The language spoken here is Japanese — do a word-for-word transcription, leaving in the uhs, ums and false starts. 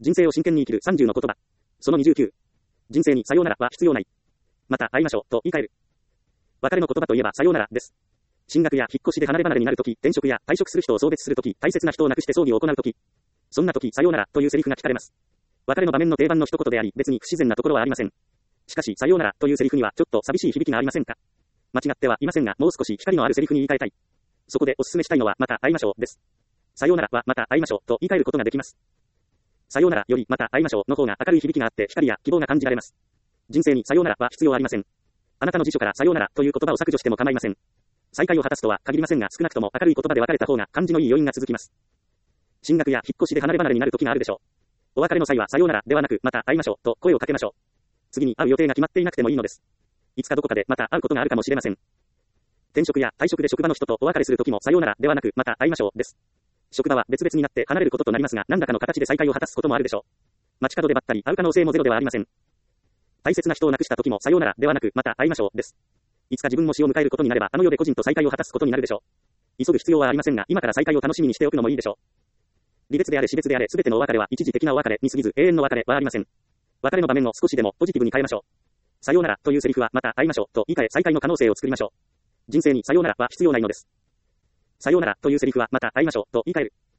人生を真剣に生きるさんじゅうの言葉。そのにじゅうきゅう。人生にさようならは必要ない。また会いましょうと言い換える。別れの言葉といえばさようならです。進学や引っ越しで離れ離れになるとき、転職や退職する人を送別するとき、大切な人を亡くして葬儀を行うとき。そんなときさようならというセリフが聞かれます。別れの場面の定番の一言であり、別に不自然なところはありません。しかし、さようならというセリフにはちょっと寂しい響きがありませんか。間違ってはいませんが、もう少し光のあるセリフに言い換えたい。そこでお勧めしたいのは、また会いましょうです。さようならはまた会いましょうと言い換えることができます。さようならよりまた会いましょうの方が明るい響きがあって光や希望が感じられます。人生にさようならは必要ありません。あなたの辞書からさようならという言葉を削除しても構いません。再会を果たすとは限りませんが、少なくとも明るい言葉で別れた方が感じのいい余韻が続きます。進学や引っ越しで離れ離れになる時があるでしょう。お別れの際はさようならではなく、また会いましょうと声をかけましょう。次に会う予定が決まっていなくてもいいのです。いつかどこかでまた会うことがあるかもしれません。転職や退職で職場の人とお別れする時もさようならではなく、また会いましょうです。職場は別々になって離れることとなりますが、何らかの形で再会を果たすこともあるでしょう。街角でばったり会う可能性もゼロではありません。大切な人を亡くした時もさようならではなく、また会いましょうです。いつか自分も死を迎えることになれば、あの世で個人と再会を果たすことになるでしょう。急ぐ必要はありませんが、今から再会を楽しみにしておくのもいいでしょう。離別であれ死別であれ、すべてのお別れは一時的なお別れに過ぎず、永遠の別れはありません。別れの場面を少しでもポジティブに変えましょう。さようならというセリフはまた会いましょうと言い換え再会の可能性を作りましょう。人生にさようならは必要ないのです。さようならというセリフはまた会いましょうと言い換える。